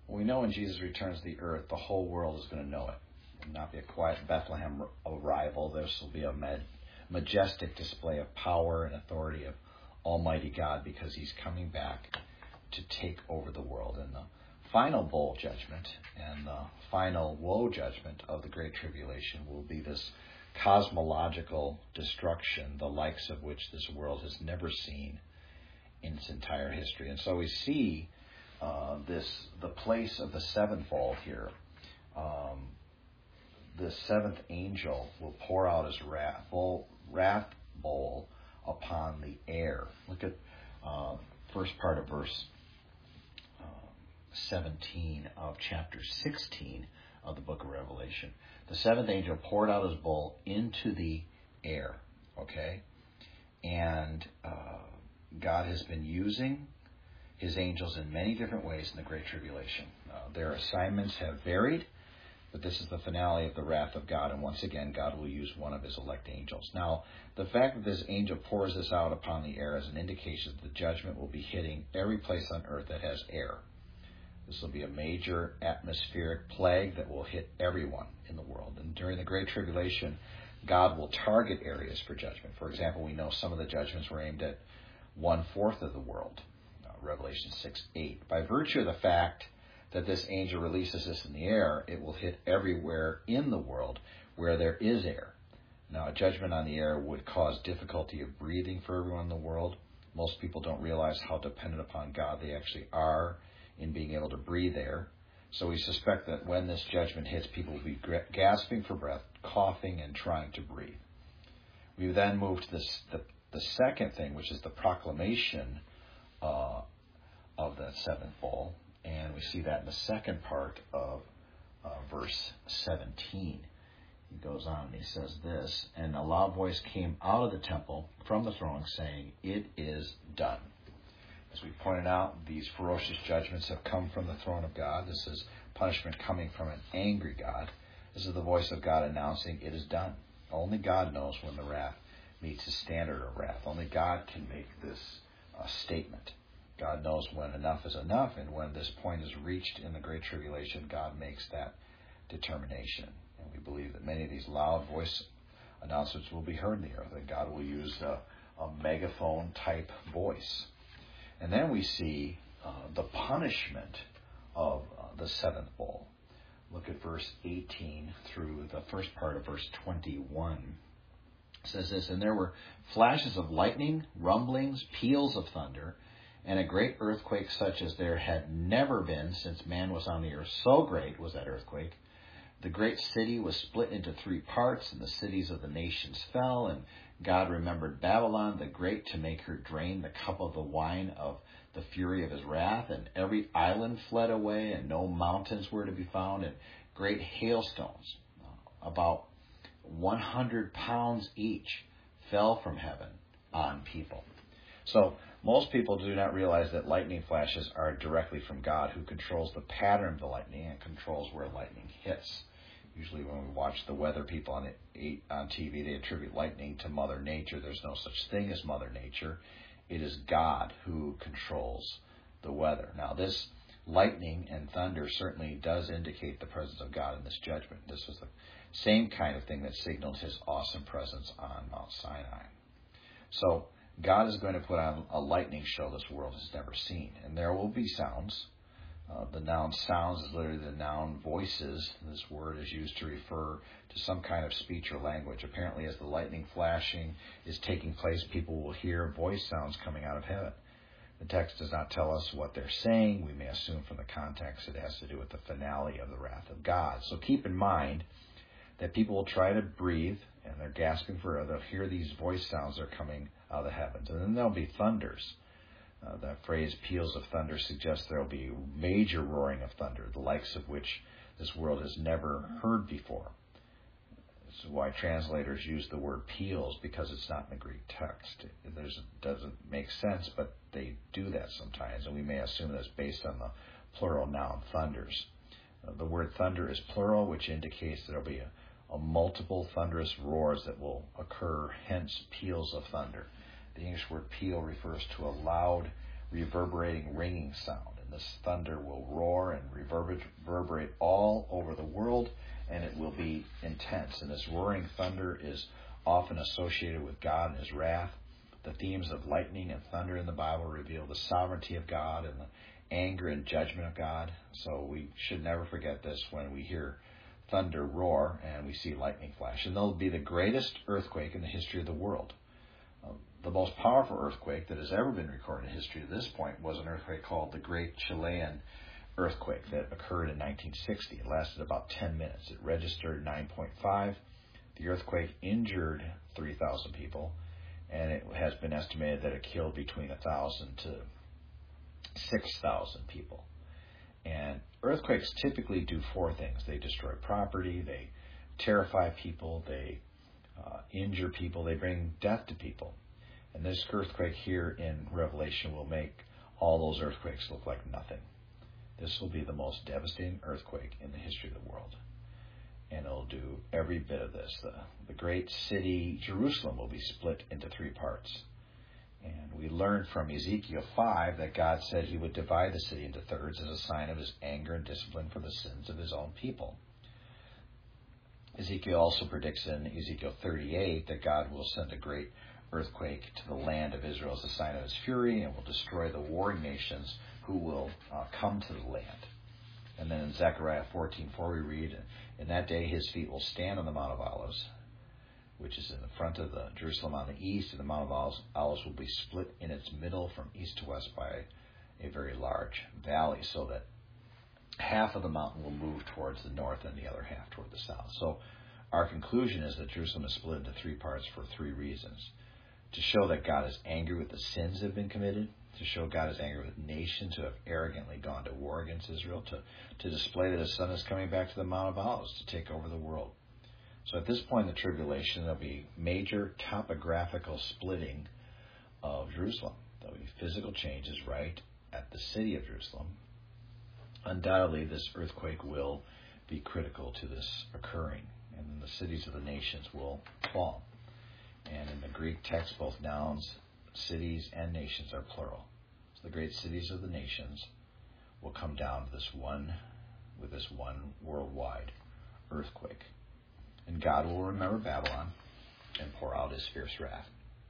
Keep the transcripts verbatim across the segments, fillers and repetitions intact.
Well, we know when Jesus returns to the earth, the whole world is going to know it. It will not be a quiet Bethlehem arrival. This will be a med- majestic display of power and authority of Almighty God, because he's coming back to take over the world. And the final bowl judgment and the final woe judgment of the Great Tribulation will be this cosmological destruction, the likes of which this world has never seen in its entire history. And so we see uh, this the place of the sevenfold here. Um, the seventh angel will pour out his wrath bowl, wrath bowl upon the air. Look at uh, first part of verse uh, seventeen of chapter sixteen of the book of Revelation. The seventh angel poured out his bowl into the air. Okay? And uh, God has been using his angels in many different ways in the Great Tribulation. Uh, their assignments have varied, but this is the finale of the wrath of God, and once again, God will use one of his elect angels. Now, the fact that this angel pours this out upon the air is an indication that the judgment will be hitting every place on earth that has air. This will be a major atmospheric plague that will hit everyone in the world. And during the Great Tribulation, God will target areas for judgment. For example, we know some of the judgments were aimed at one-fourth of the world, uh, Revelation six eight. By virtue of the fact that this angel releases this in the air, it will hit everywhere in the world where there is air. Now, a judgment on the air would cause difficulty of breathing for everyone in the world. Most people don't realize how dependent upon God they actually are in being able to breathe air. So we suspect that when this judgment hits, people will be gasping for breath, coughing, and trying to breathe. We then move to this, the, the second thing, which is the proclamation uh, of that seventh bowl. And we see that in the second part of uh, verse seventeen. He goes on and he says this, "And a loud voice came out of the temple from the throne saying, 'It is done.'" As we pointed out, these ferocious judgments have come from the throne of God. This is punishment coming from an angry God. This is the voice of God announcing, "It is done." Only God knows when the wrath meets his standard of wrath. Only God can make this uh, statement. God knows when enough is enough, and when this point is reached in the Great Tribulation, God makes that determination. And we believe that many of these loud voice announcements will be heard in the earth, that God will use a, a megaphone-type voice. And then we see uh, the punishment of uh, the seventh bowl. Look at verse eighteen through the first part of verse twenty-one. It says this, "And there were flashes of lightning, rumblings, peals of thunder, and a great earthquake such as there had never been since man was on the earth. So great was that earthquake. The great city was split into three parts, and the cities of the nations fell, and God remembered Babylon the Great to make her drain the cup of the wine of the fury of his wrath, and every island fled away, and no mountains were to be found, and great hailstones, about one hundred pounds each, fell from heaven on people." So most people do not realize that lightning flashes are directly from God, who controls the pattern of the lightning and controls where lightning hits. Usually when we watch the weather people on on T V, they attribute lightning to Mother Nature. There's no such thing as Mother Nature. It is God who controls the weather. Now, this lightning and thunder certainly does indicate the presence of God in this judgment. This was the same kind of thing that signaled his awesome presence on Mount Sinai. So God is going to put on a lightning show this world has never seen. And there will be sounds. Uh, the noun sounds is literally the noun voices. This word is used to refer to some kind of speech or language. Apparently, as the lightning flashing is taking place, people will hear voice sounds coming out of heaven. The text does not tell us what they're saying. We may assume from the context it has to do with the finale of the wrath of God. So keep in mind that people will try to breathe, and they're gasping for air. They'll hear these voice sounds that are coming out of the heavens. And then there'll be thunders. Uh, the phrase peals of thunder suggests there will be major roaring of thunder, the likes of which this world has never heard before. This is why translators use the word peals, because it's not in the Greek text. It doesn't make sense, but they do that sometimes, and we may assume that's based on the plural noun thunders. Uh, the word thunder is plural, which indicates there will be a, a multiple thunderous roars that will occur, hence peals of thunder. The English word peal refers to a loud, reverberating, ringing sound. And this thunder will roar and reverberate all over the world, and it will be intense. And this roaring thunder is often associated with God and his wrath. The themes of lightning and thunder in the Bible reveal the sovereignty of God and the anger and judgment of God. So we should never forget this when we hear thunder roar and we see lightning flash. And they'll be the greatest earthquake in the history of the world. Uh, the most powerful earthquake that has ever been recorded in history to this point was an earthquake called the Great Chilean Earthquake that occurred in nineteen sixty. It lasted about ten minutes. It registered nine point five. The earthquake injured three thousand people, and it has been estimated that it killed between one thousand to six thousand people. And earthquakes typically do four things. They destroy property, they terrify people, they uh, injure people, they bring death to people. And this earthquake here in Revelation will make all those earthquakes look like nothing. This will be the most devastating earthquake in the history of the world. And it'll do every bit of this. The, the great city, Jerusalem, will be split into three parts. And we learned from Ezekiel five that God said he would divide the city into thirds as a sign of his anger and discipline for the sins of his own people. Ezekiel also predicts in Ezekiel thirty-eight that God will send a great earthquake to the land of Israel as a sign of his fury and will destroy the warring nations who will uh, come to the land. And then in Zechariah fourteen four we read, in that day his feet will stand on the Mount of Olives, which is in the front of the Jerusalem on the east, and the Mount of Olives, Olives will be split in its middle from east to west by a very large valley, so that half of the mountain will move towards the north and the other half toward the south. So our conclusion is that Jerusalem is split into three parts for three reasons. To show that God is angry with the sins that have been committed, to show God is angry with nations who have arrogantly gone to war against Israel, to, to display that his son is coming back to the Mount of Olives to take over the world. So at this point in the tribulation, there'll be major topographical splitting of Jerusalem. There'll be physical changes right at the city of Jerusalem. Undoubtedly, this earthquake will be critical to this occurring, and then the cities of the nations will fall. And in the Greek text, both nouns, cities, and nations are plural. So the great cities of the nations will come down to this one, with this one worldwide earthquake. And God will remember Babylon and pour out his fierce wrath.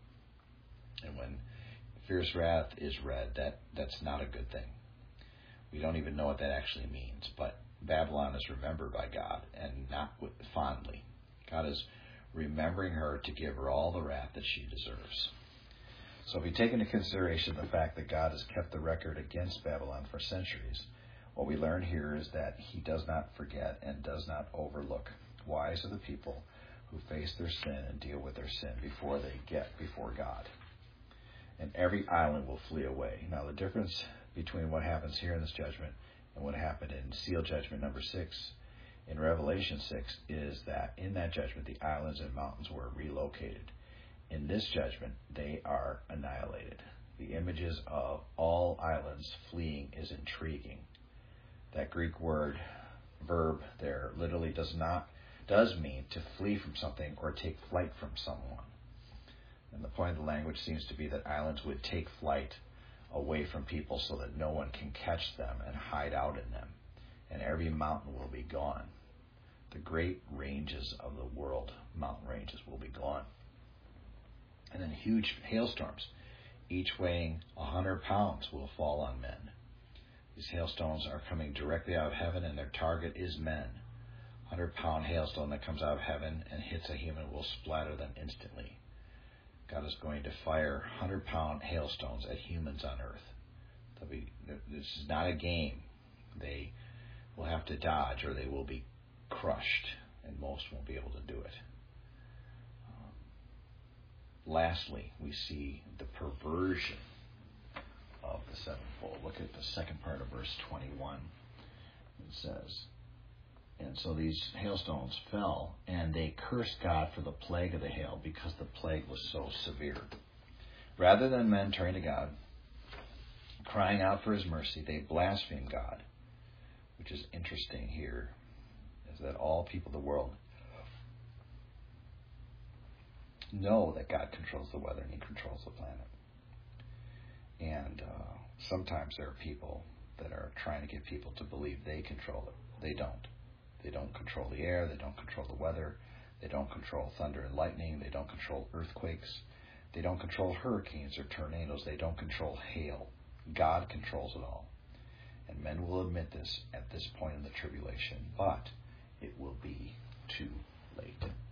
And when fierce wrath is read, that, that's not a good thing. We don't even know what that actually means. But Babylon is remembered by God, and not fondly. God is remembering her to give her all the wrath that she deserves. So if we take into consideration the fact that God has kept the record against Babylon for centuries, what we learn here is that he does not forget and does not overlook. Wise are the people who face their sin and deal with their sin before they get before God. And every island will flee away. Now, the difference between what happens here in this judgment and what happened in seal judgment number six in Revelation six is that in that judgment, the islands and mountains were relocated. In this judgment, they are annihilated. The images of all islands fleeing is intriguing. That Greek word, verb there, literally does not does mean to flee from something or take flight from someone. And the point of the language seems to be that islands would take flight away from people so that no one can catch them and hide out in them. And every mountain will be gone. The great ranges of the world, mountain ranges, will be gone. And then huge hailstorms, each weighing one hundred pounds, will fall on men. These hailstones are coming directly out of heaven, and their target is men. one hundred pound hailstone that comes out of heaven and hits a human will splatter them instantly. God is going to fire one hundred pound hailstones at humans on earth. Be, this is not a game. They will have to dodge or they will be crushed, and most won't be able to do it. Um, lastly, we see the perversion of the sevenfold. Look at the second part of verse twenty-one. It says, and so these hailstones fell, and they cursed God for the plague of the hail, because the plague was so severe. Rather than men turning to God, crying out for his mercy, they blasphemed God. Which is interesting here, is that all people of the world know that God controls the weather and he controls the planet. And uh, sometimes there are people that are trying to get people to believe they control it. They don't. They don't control the air. They don't control the weather. They don't control thunder and lightning. They don't control earthquakes. They don't control hurricanes or tornadoes. They don't control hail. God controls it all. And men will admit this at this point in the tribulation, but it will be too late.